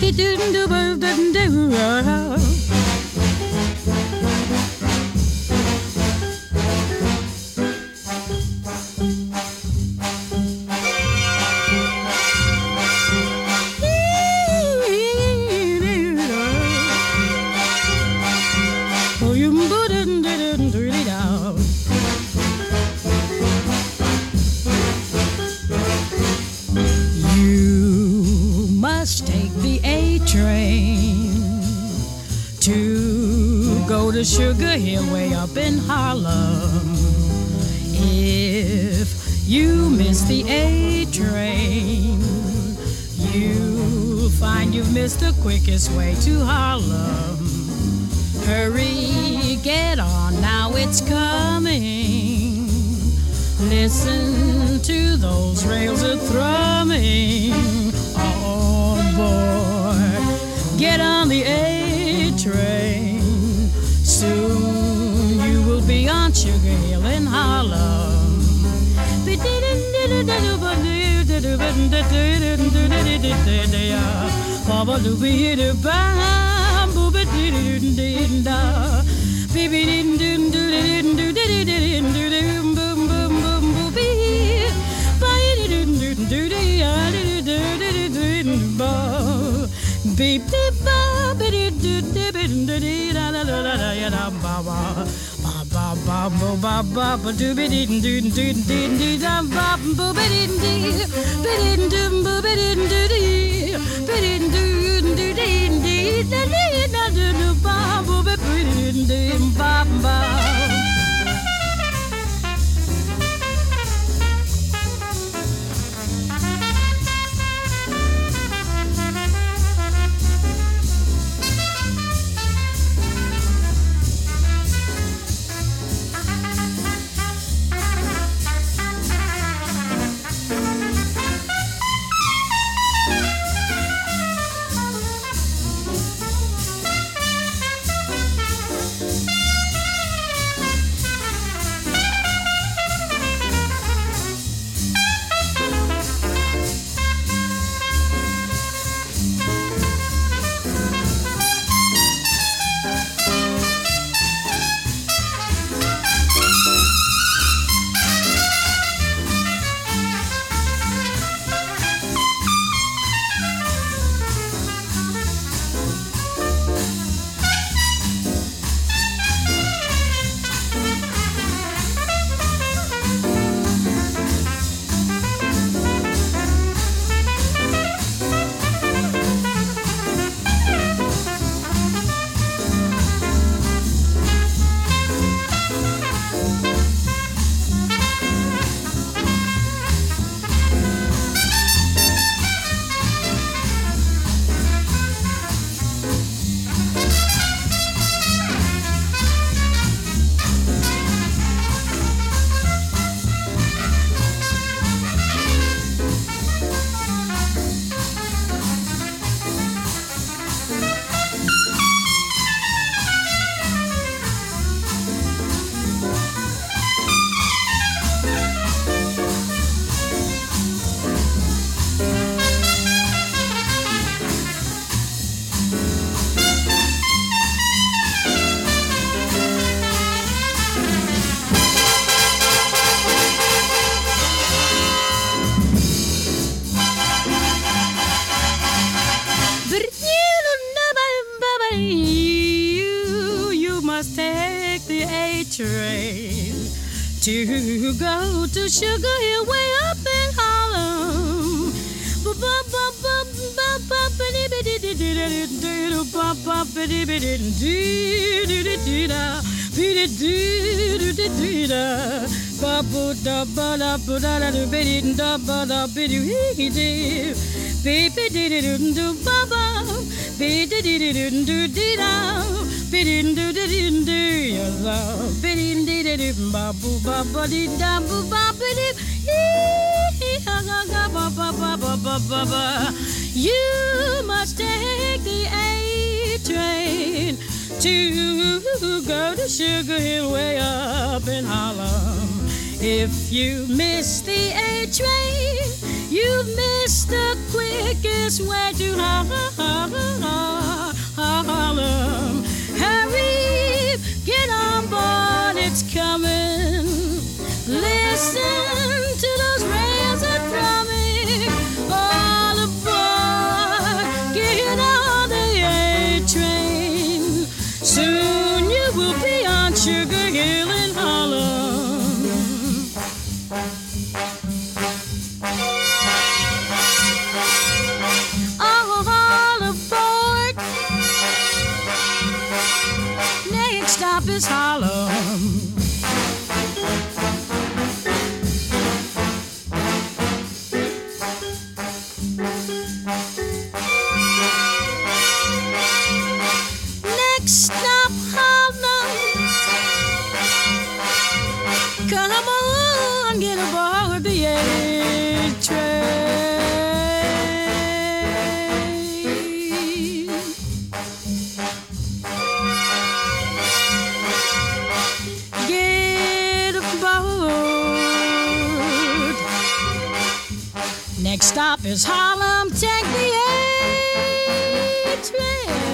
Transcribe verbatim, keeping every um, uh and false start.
to Sugar Hill way up in Harlem. If you miss the A train, you'll find you've missed the quickest way to Harlem. Hurry, get on, now it's coming. Listen to those rails a thrumming. On board, get on the A train. Soon you will be on Sugar Hill in Harlem. Beep beep ba ba dee doo dee dee dee da da da da da da ba ba ba ba ba ba ba ba doo be dee doo doo dee dee da ba ba ba dee dee be dee doo ba ba dee doo dee be dee doo doo dee dee da dee da doo ba ba ba dee dee ba ba. To go to Sugar Hill way up in Harlem. Bidin do didin do your love. Bidin didin ba boo ba ba dee da boo ba bidin. Ha ha ha ba ba ba ba ba ba ba. You must take the A train to go to Sugar Hill way up in Harlem. If you miss the A train, You've missed the quickest way to Harlem. Hurry, get on board, it's coming. Listen to those rails are drumming. All aboard, get on the A train. Soon you will be on Sugar Hill in Harlem. All aboard. Next stop is Harlem. Next stop Harlem. Come on, get aboard the A train. Get aboard. Next stop is Harlem. Take the A train.